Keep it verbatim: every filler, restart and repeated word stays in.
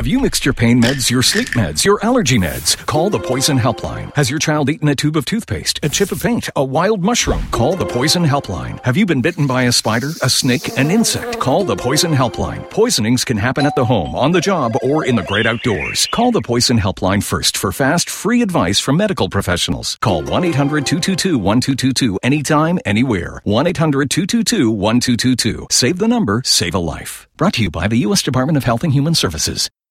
Have you mixed your pain meds, your sleep meds, your allergy meds? Call the Poison Helpline. Has your child eaten a tube of toothpaste, a chip of paint, a wild mushroom? Call the Poison Helpline. Have you been bitten by a spider, a snake, an insect? Call the Poison Helpline. Poisonings can happen at the home, on the job, or in the great outdoors. Call the Poison Helpline first for fast, free advice from medical professionals. Call one eight hundred two two two one two two two anytime, anywhere. one eight hundred two two two one two two two. Save the number, save a life. Brought to you by the U S Department of Health and Human Services.